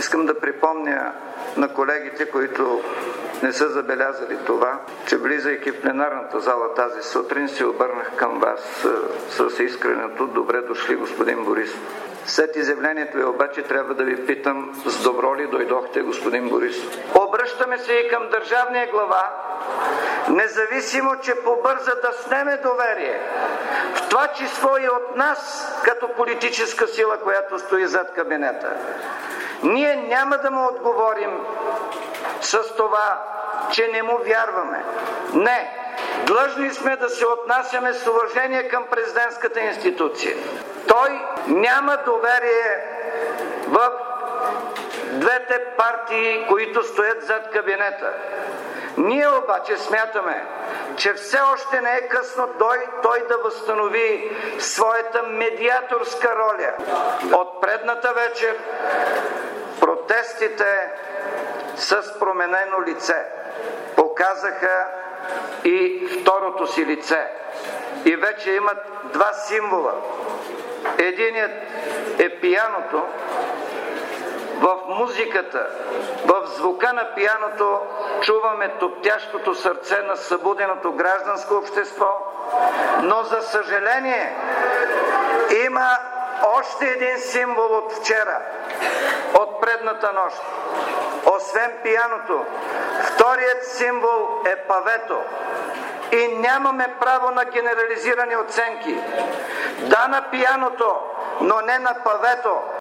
Искам да припомня на колегите, които не са забелязали това, че влизайки в пленарната зала тази сутрин се обърнах към вас с искреното "Добре дошли, господин Борисов". След изявлението ви обаче трябва да ви питам: с добро ли дойдохте, господин Борисов? Обръщаме се и към държавния глава, независимо, че побърза да снеме доверие, в това число и от нас, като политическа сила, която стои зад кабинета. Ние няма да му отговорим с това, че не му вярваме. Не, длъжни сме да се отнасяме с уважение към президентската институция. Той няма доверие в двете партии, които стоят зад кабинета. Ние обаче смятаме, че все още не е късно той да възстанови своята медиаторска роля. От предната вечер протестите с променено лице показаха и второто си лице. И вече имат два символа. Единият е пианото. В музиката, в звука на пианото чуваме топтящото сърце на събуденото гражданско общество, но за съжаление има още един символ от вчера, от предната нощ. Освен пианото, вторият символ е павето. И нямаме право на генерализирани оценки. Да, на пианото, но не на павето.